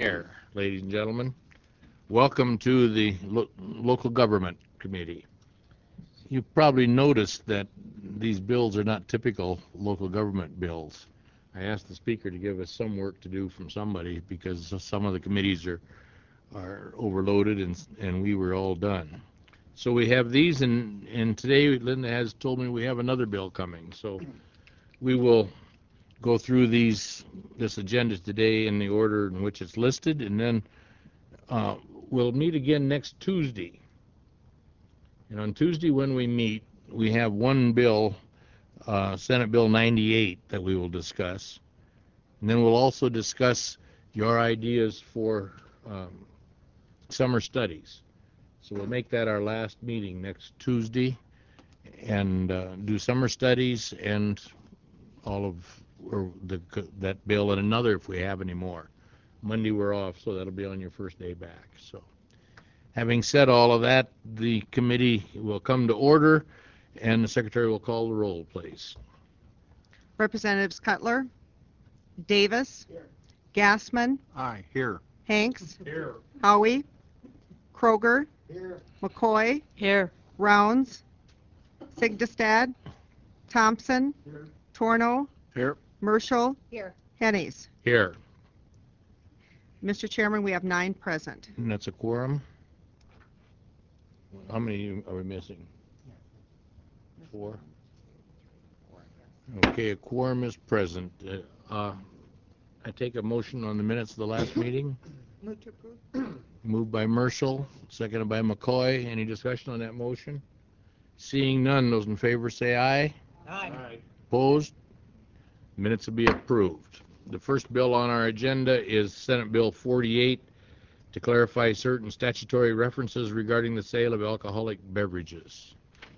Mayor, ladies and gentlemen, welcome to the Local Government Committee. You've probably noticed that these bills are not typical local government bills. I asked the Speaker to give us some work to do from somebody because some of the committees are overloaded and we were all done. So we have these, and today Linda has told me we have another bill coming. So we will go through this agenda today in the order in which it's listed, and then we'll meet again next Tuesday. And on Tuesday when we meet, we have one bill, Senate Bill 98, that we will discuss. And then we'll also discuss your ideas for summer studies. So we'll make that our last meeting next Tuesday and do summer studies and all of that bill and another if we have any more. Monday we're off, so that'll be on your first day back. So, having said all of that, the committee will come to order, and the secretary will call the roll, please. Representatives Cutler, Davis, here. Gassman, Aye, here. Hanks, Here. Howie, Kroger, Here. McCoy, Here. Rounds, Sigdestad, Thompson, Here. Torno, Here. Merschel, Here. Hennies. Here. Mr. Chairman, we have 9 present. And that's a quorum. How many are we missing? 4. Okay, a quorum is present. I take a motion on the minutes of the last meeting. Move to approve. Moved by Merschel, seconded by McCoy. Any discussion on that motion? Seeing none, those in favor say aye. Aye. Opposed? Minutes will be approved. The first bill on our agenda is Senate Bill 48 to clarify certain statutory references regarding the sale of alcoholic beverages.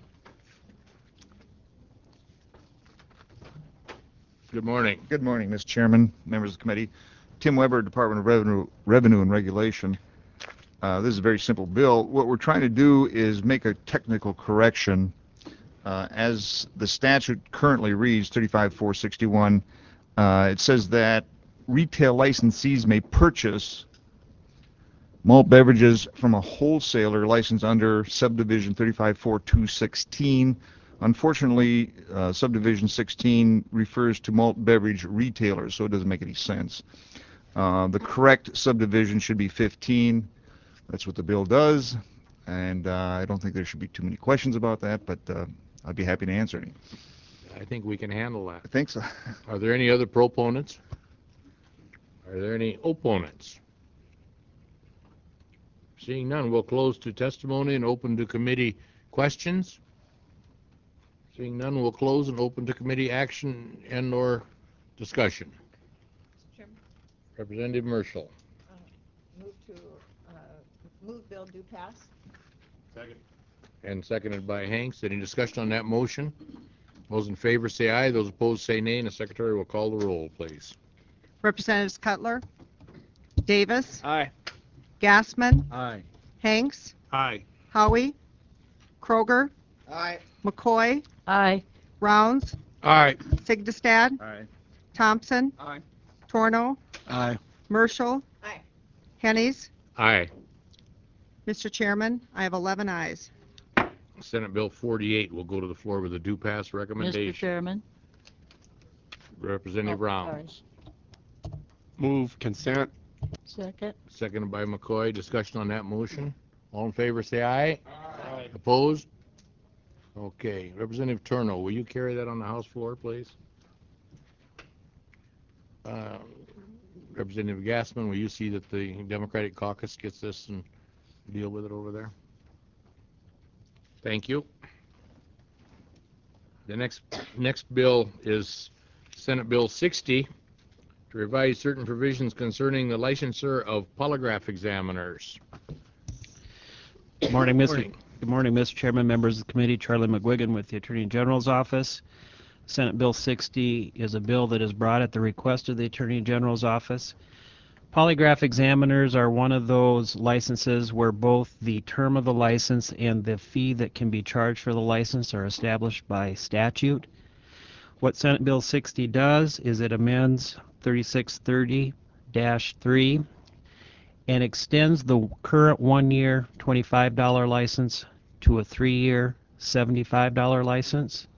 Good morning. Good morning, Mr. Chairman, members of the committee. Tim Weber, Department of Revenue and Regulation. This is a very simple bill. What we're trying to do is make a technical correction. As the statute currently reads, 35-461, it says that retail licensees may purchase malt beverages from a wholesaler licensed under subdivision 35-4216. Unfortunately, subdivision 16 refers to malt beverage retailers, so it doesn't make any sense. The correct subdivision should be 15. That's what the bill does, and I don't think there should be too many questions about that, but I'd be happy to answer any. I think we can handle that. I think so. Are there any other proponents? Are there any opponents? Seeing none, we'll close to testimony and open to committee questions. Seeing none, we'll close and open to committee action and/or discussion. Mr. Chairman, Representative Merschel. Move bill do pass. Second. And seconded by Hanks. Any discussion on that motion? Those in favor say aye. Those opposed say nay. And the secretary will call the roll, please. Representatives Cutler, Davis, Aye. Gassman, Aye. Hanks, Aye. Howie, Kroger, Aye. McCoy, Aye. Rounds, Aye. Sigdestad, Aye. Thompson, Aye. Torno, Aye. Merschel, Aye. Hennies. Aye. Mr. Chairman, I have 11 ayes. Senate Bill 48 will go to the floor with a do pass recommendation. Mr. Chairman. Representative Rounds. Sorry. Move consent. Second. Seconded by McCoy. Discussion on that motion. All in favor say aye. Aye. Opposed? Okay. Representative Turno, will you carry that on the House floor, please? Representative Gassman, will you see that the Democratic caucus gets this and deal with it over there? Thank you. The next bill is Senate Bill 60 to revise certain provisions concerning the licensure of polygraph examiners. Good morning, Morning. Mr. Chairman, members of the committee. Charlie McGuigan with the Attorney General's Office. Senate Bill 60 is a bill that is brought at the request of the Attorney General's Office. Polygraph examiners are one of those licenses where both the term of the license and the fee that can be charged for the license are established by statute. What Senate Bill 60 does is it amends 3630-3 and extends the current 1-year $25 license to a 3-year $75 license.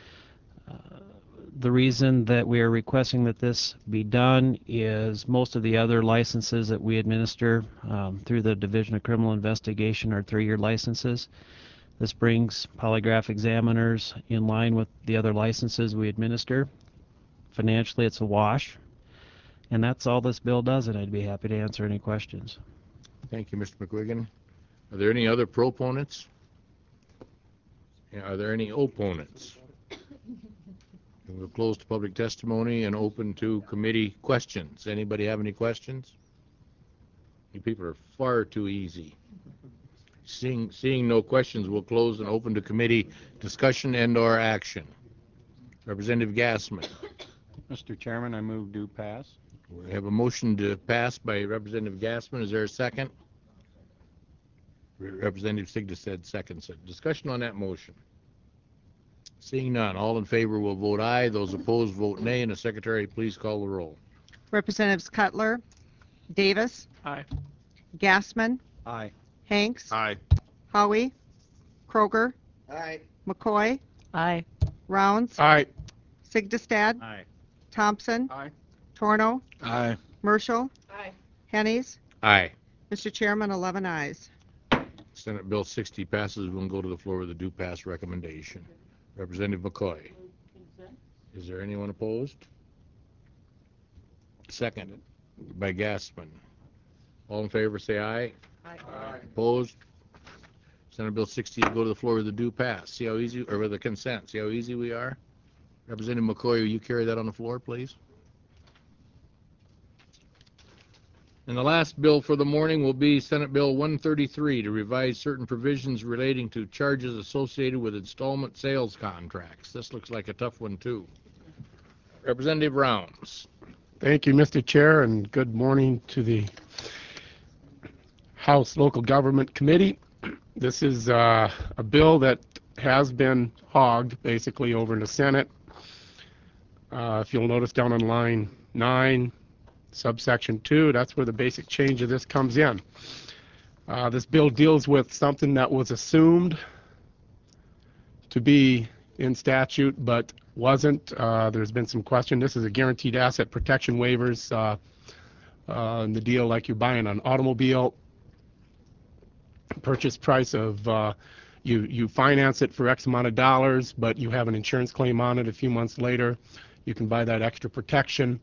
The reason that we are requesting that this be done is most of the other licenses that we administer through the Division of Criminal Investigation are 3-year licenses. This brings polygraph examiners in line with the other licenses we administer. Financially, it's a wash. And that's all this bill does, and I'd be happy to answer any questions. Thank you, Mr. McGuigan. Are there any other proponents? Yeah, are there any opponents? We'll close to public testimony and open to committee questions. Anybody have any questions? You people are far too easy. Seeing no questions, we'll close and open to committee discussion and/or action. Representative Gassman. Mr. Chairman, I move do pass. We have a motion to pass by Representative Gassman. Is there a second? Representative Sigdestead seconds it. Discussion on that motion. Seeing none, all in favor will vote aye. Those opposed vote nay. And the secretary, please call the roll. Representatives Cutler, Davis, Aye. Gassman, Aye. Hanks, Aye. Howie, Kroger, Aye. McCoy, Aye. Rounds, Aye. Sigdestead, Aye. Thompson, Aye. Torno, Aye. Marshall, Aye. Hennies. Aye. Mr. Chairman, 11 ayes. Senate Bill 60 passes. We'll go to the floor with a do pass recommendation. Representative McCoy. Is there anyone opposed? Second by Gassman. All in favor say aye. Aye. Opposed? Senate Bill 60 will go to the floor with a do pass. See how easy, or with a consent. See how easy we are? Representative McCoy, will you carry that on the floor, please? And the last bill for the morning will be Senate Bill 133 to revise certain provisions relating to charges associated with installment sales contracts. This looks like a tough one, too. Representative Rounds. Thank you, Mr. Chair, and good morning to the House Local Government Committee. This is a bill that has been hogged, basically, over in the Senate. If you'll notice down on line 9, subsection 2, that's where the basic change of this comes in. This bill deals with something that was assumed to be in statute but wasn't. There's been some question. This is a guaranteed asset protection waivers in the deal like you're buying an automobile. Purchase price of you finance it for X amount of dollars, but you have an insurance claim on it a few months later. You can buy that extra protection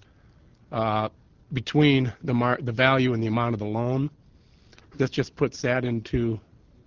between the value and the amount of the loan. This just puts that into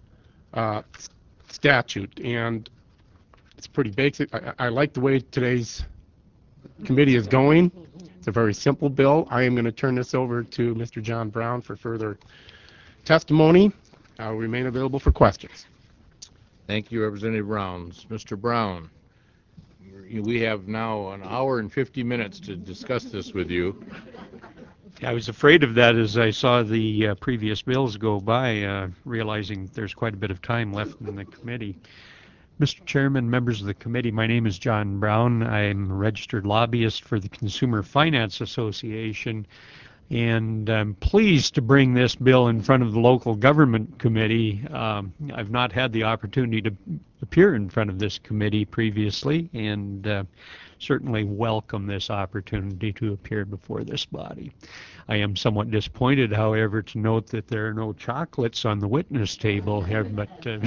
statute, and it's pretty basic. I like the way today's committee is going. It's a very simple bill. I am going to turn this over to Mr. John Brown for further testimony. I'll remain available for questions. Thank you, Representative Rounds. Mr. Brown, we have now an hour and 50 minutes to discuss this with you. I was afraid of that as I saw the previous bills go by, realizing there's quite a bit of time left in the committee. Mr. Chairman, members of the committee, my name is John Brown. I'm a registered lobbyist for the Consumer Finance Association, and I'm pleased to bring this bill in front of the Local Government Committee. I've not had the opportunity to appear in front of this committee previously, and certainly welcome this opportunity to appear before this body. I am somewhat disappointed, however, to note that there are no chocolates on the witness table here, but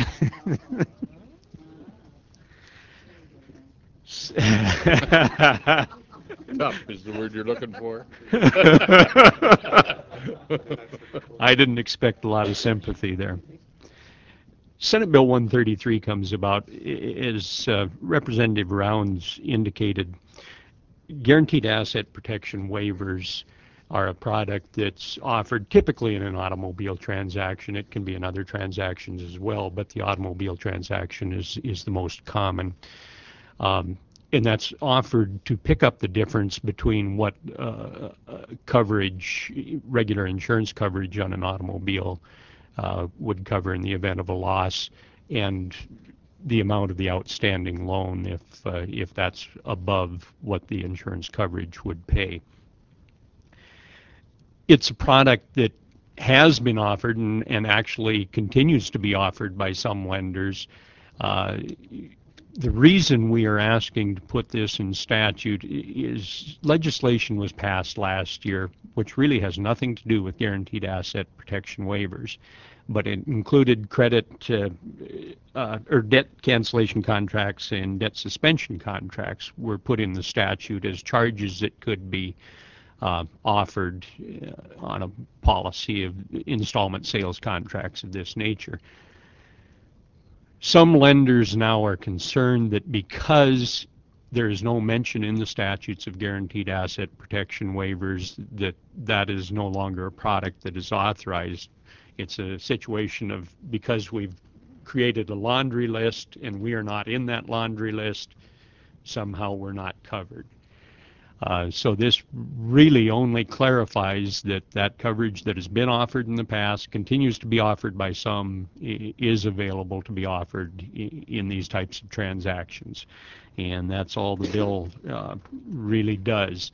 Tough is the word you're looking for. I didn't expect a lot of sympathy there. Senate Bill 133 comes about, as Representative Rounds indicated. Guaranteed asset protection waivers are a product that's offered typically in an automobile transaction. It can be in other transactions as well, but the automobile transaction is the most common. And that's offered to pick up the difference between what coverage, regular insurance coverage on an automobile would cover in the event of a loss, and the amount of the outstanding loan if that's above what the insurance coverage would pay. It's a product that has been offered and actually continues to be offered by some lenders. The reason we are asking to put this in statute is legislation was passed last year, which really has nothing to do with guaranteed asset protection waivers, but it included credit or debt cancellation contracts and debt suspension contracts were put in the statute as charges that could be offered on a policy of installment sales contracts of this nature. Some lenders now are concerned that because there is no mention in the statutes of guaranteed asset protection waivers, that is no longer a product that is authorized. It's a situation of, because we've created a laundry list and we are not in that laundry list, somehow we're not covered. So this really only clarifies that coverage that has been offered in the past, continues to be offered by some, is available to be offered in these types of transactions. And that's all the bill really does.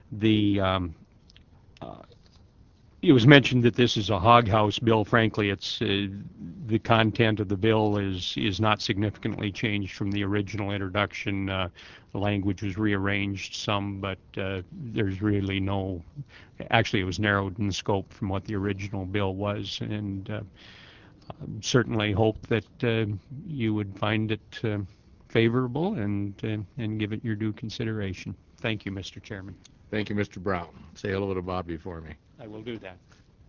It was mentioned that this is a hog house bill. Frankly, it's the content of the bill is not significantly changed from the original introduction. The language was rearranged some, but there's really no. Actually, it was narrowed in scope from what the original bill was, and certainly hope that you would find it favorable and give it your due consideration. Thank you, Mr. Chairman. Thank you, Mr. Brown. Say hello to Bobby for me. I will do that.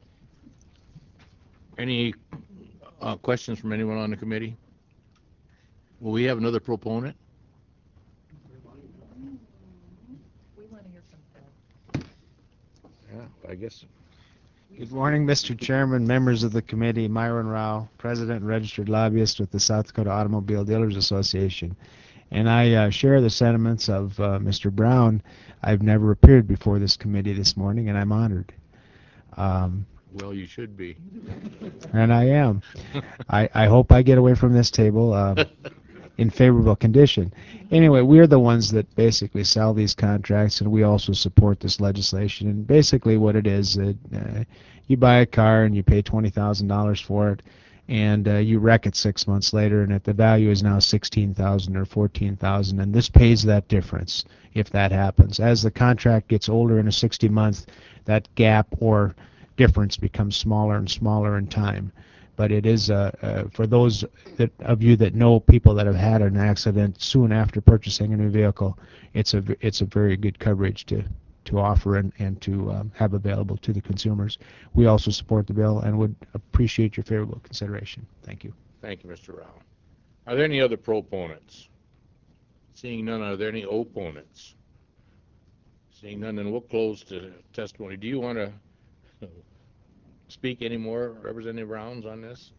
Any questions from anyone on the committee? Will we have another proponent? We want to hear from Phil. Yeah, I guess. Good morning, Mr. Chairman, members of the committee. Myron Rao, President and Registered Lobbyist with the South Dakota Automobile Dealers Association. And I share the sentiments of Mr. Brown. I've never appeared before this committee this morning, and I'm honored. Well, you should be. And I am. I hope I get away from this table in favorable condition. Anyway, we're the ones that basically sell these contracts, and we also support this legislation. And basically what it is, you buy a car and you pay $20,000 for it, and you wreck it 6 months later, and the value is now $16,000 or $14,000, and this pays that difference if that happens. As the contract gets older in a 60-month, that gap or difference becomes smaller and smaller in time. But it is, for those of you that know people that have had an accident soon after purchasing a new vehicle, it's a very good coverage to offer and to have available to the consumers. We also support the bill and would appreciate your favorable consideration. Thank you. Thank you, Mr. Rao. Are there any other proponents? Seeing none, are there any opponents? Seeing none, then we'll close the testimony. Do you want to speak any more, Representative Rounds, on this?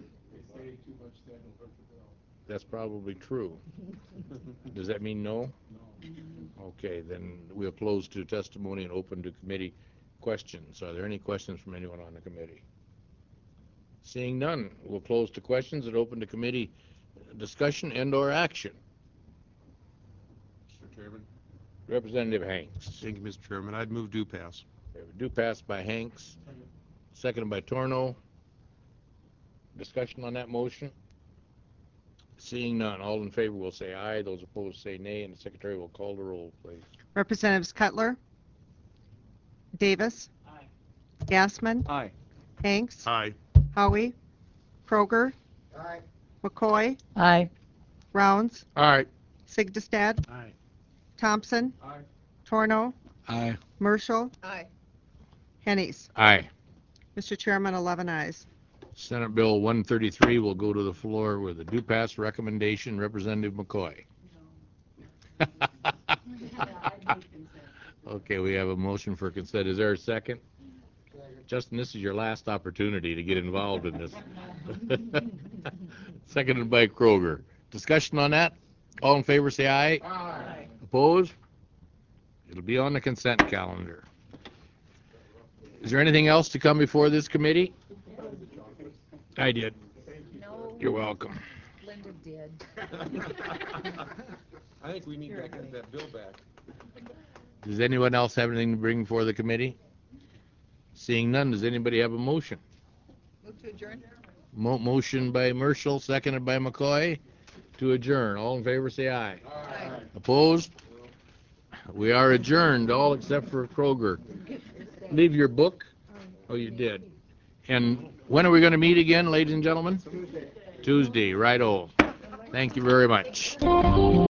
That's probably true. Does that mean no? Okay, then we'll close to testimony and open to committee questions. Are there any questions from anyone on the committee? Seeing none, we'll close to questions and open to committee discussion and or action. Mr. Chairman. Representative Hanks. Thank you, Mr. Chairman. I'd move do pass. Do pass by Hanks, seconded by Torno. Discussion on that motion? Seeing none, all in favor will say aye. Those opposed say nay, and the Secretary will call the roll, please. Representatives Cutler, Davis, Aye. Gassman, Aye. Hanks, Aye. Howie, Kroger, Aye. McCoy, Aye. Rounds, All right. Sigdestad, Aye. Thompson, Aye. Torno, Aye. Merschel, Aye. Hennies. Aye. Mr. Chairman, 11 ayes. Senate Bill 133 will go to the floor with a due pass recommendation. Representative McCoy. Okay, we have a motion for consent. Is there a second? Justin, this is your last opportunity to get involved in this. Seconded by Kroger. Discussion on that? All in favor say aye. Aye. Opposed? It'll be on the consent calendar. Is there anything else to come before this committee? I did. No, You're welcome. Linda did. I think we need to get that bill back. Does anyone else have anything to bring before the committee? Seeing none, does anybody have a motion? Move to adjourn. Motion by Marshall, seconded by McCoy to adjourn. All in favor, say aye. Aye. Opposed? We are adjourned, all except for Kroger. Leave your book. Oh, you did. And when are we going to meet again, ladies and gentlemen? Tuesday, right-o. Thank you very much.